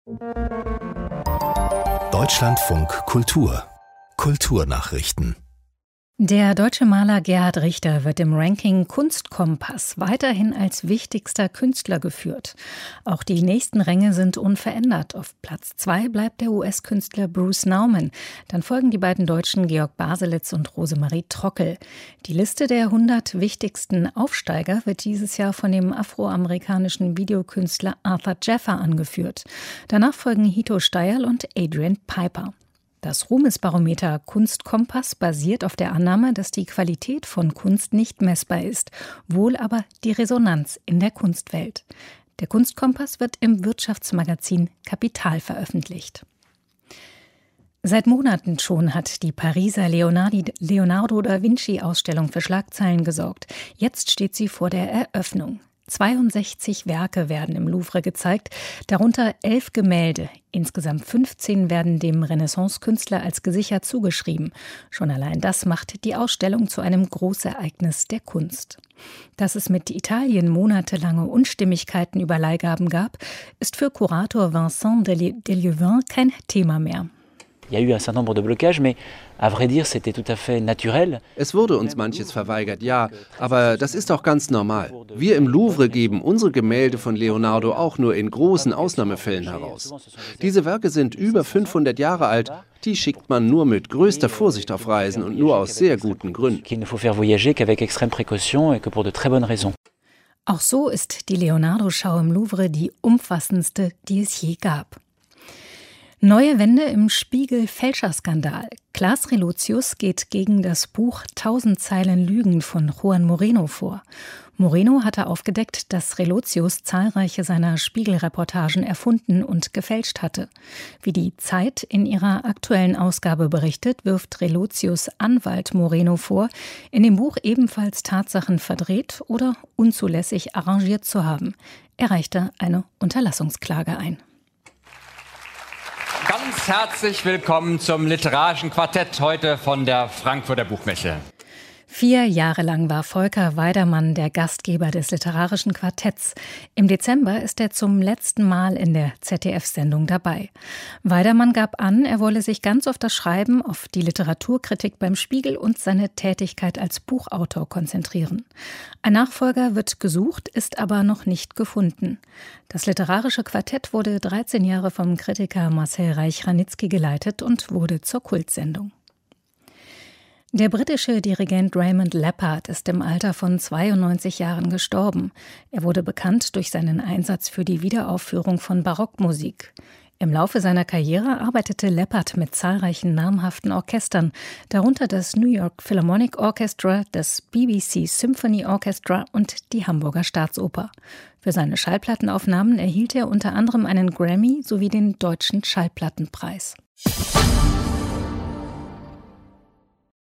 Deutschlandfunk Kultur Kulturnachrichten. Der deutsche Maler Gerhard Richter wird im Ranking Kunstkompass weiterhin als wichtigster Künstler geführt. Auch die nächsten Ränge sind unverändert. Auf Platz 2 bleibt der US-Künstler Bruce Nauman. Dann folgen die beiden Deutschen Georg Baselitz und Rosemarie Trockel. Die Liste der 100 wichtigsten Aufsteiger wird dieses Jahr von dem afroamerikanischen Videokünstler Arthur Jeffer angeführt. Danach folgen Hito Steyerl und Adrian Piper. Das Ruhmesbarometer Kunstkompass basiert auf der Annahme, dass die Qualität von Kunst nicht messbar ist, wohl aber die Resonanz in der Kunstwelt. Der Kunstkompass wird im Wirtschaftsmagazin Kapital veröffentlicht. Seit Monaten schon hat die Pariser Leonardo da Vinci-Ausstellung für Schlagzeilen gesorgt. Jetzt steht sie vor der Eröffnung. 62 Werke werden im Louvre gezeigt, darunter 11 Gemälde. Insgesamt 15 werden dem Renaissance-Künstler als gesichert zugeschrieben. Schon allein das macht die Ausstellung zu einem Großereignis der Kunst. Dass es mit Italien monatelange Unstimmigkeiten über Leihgaben gab, ist für Kurator Vincent Delieuvin kein Thema mehr. Es wurde uns manches verweigert, ja, aber das ist auch ganz normal. Wir im Louvre geben unsere Gemälde von Leonardo auch nur in großen Ausnahmefällen heraus. Diese Werke sind über 500 Jahre alt, die schickt man nur mit größter Vorsicht auf Reisen und nur aus sehr guten Gründen. Auch so ist die Leonardo-Schau im Louvre die umfassendste, die es je gab. Neue Wende im Spiegel-Fälscherskandal. Klaas Relotius geht gegen das Buch 1000 Zeilen Lügen von Juan Moreno vor. Moreno hatte aufgedeckt, dass Relotius zahlreiche seiner Spiegel-Reportagen erfunden und gefälscht hatte. Wie die Zeit in ihrer aktuellen Ausgabe berichtet, wirft Relotius Anwalt Moreno vor, in dem Buch ebenfalls Tatsachen verdreht oder unzulässig arrangiert zu haben. Er reichte eine Unterlassungsklage ein. Ganz herzlich willkommen zum Literarischen Quartett heute von der Frankfurter Buchmesse. 4 Jahre lang war Volker Weidermann der Gastgeber des Literarischen Quartetts. Im Dezember ist er zum letzten Mal in der ZDF-Sendung dabei. Weidermann gab an, er wolle sich ganz auf das Schreiben, auf die Literaturkritik beim Spiegel und seine Tätigkeit als Buchautor konzentrieren. Ein Nachfolger wird gesucht, ist aber noch nicht gefunden. Das Literarische Quartett wurde 13 Jahre vom Kritiker Marcel Reich-Ranitzky geleitet und wurde zur Kultsendung. Der britische Dirigent Raymond Leppard ist im Alter von 92 Jahren gestorben. Er wurde bekannt durch seinen Einsatz für die Wiederaufführung von Barockmusik. Im Laufe seiner Karriere arbeitete Leppard mit zahlreichen namhaften Orchestern, darunter das New York Philharmonic Orchestra, das BBC Symphony Orchestra und die Hamburger Staatsoper. Für seine Schallplattenaufnahmen erhielt er unter anderem einen Grammy sowie den Deutschen Schallplattenpreis.